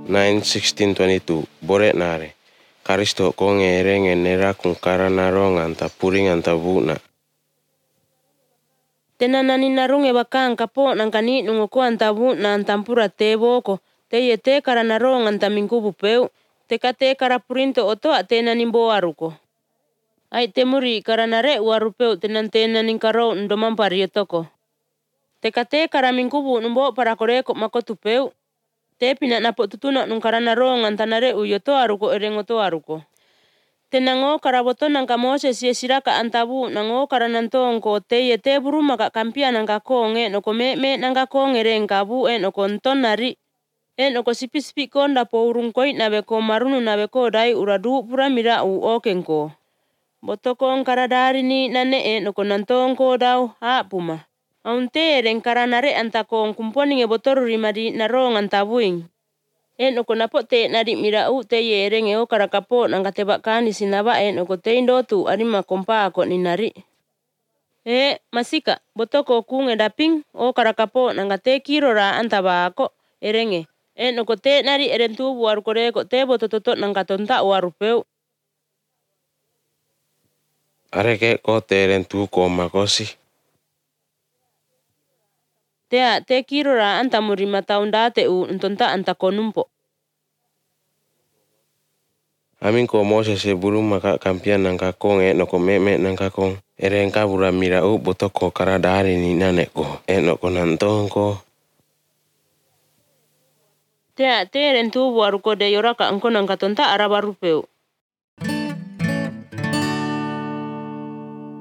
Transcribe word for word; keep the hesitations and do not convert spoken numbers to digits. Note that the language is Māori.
nine sixteen twenty-two bore nare Karisto ko ngereng nera kung karanaro nganta puring anta buna. Tenanani narung e bakang kapo nang kani nungoko antabu na antampura te boko. Te ye te karanaro nganta mingkubu peu. Te kate karapurinto oto a tenani mbo aruko. Ai te muri karanare uaru peu tenan tenani karo ndomampari otoko. Te kate karamingkubu numbo parakoreko makotu peu. Te pina napo tutuna nung karanaro ngantanare uyoto aruko erengoto aruko. Tenango karaboto nang kamose sie siraka antabu nango karanantongko te ye te buruma ka kampia nang kakonge no kome me nang kakonge ren kabu en okonton nari en oko sipi sipi konda po urung koi nabe ko marunu nabe ko dai uradu pura mira u okenko. Botokong karadari ni nane en oko nantongko dau hapuma. Aunte ren karanare antakong kumponing e botoru rimadi narong antabuing. En oko napo te nari mira u te ye reng e o karakapo nang kateba kani sinaba en oko te indo tu arima kompa ako ni nari. E masika botoko kung edaping o karakapo nang kate kirora antaba ako erenge. En oko te nari erentu buaru koreko te botototo nang katonta uaru peu. Areke ko te erentu ko makosi. Tea te kirora antamurima taunda te u ntonta antakonumpo. Amin ko Moses e buruma ka kampia nang kakong e noko meme nang kakong. Eren kabura mira u botoko karadari ni naneko e noko nantongko. Tea te erentu buaru kode yoraka angko nang katonta arabaru peu.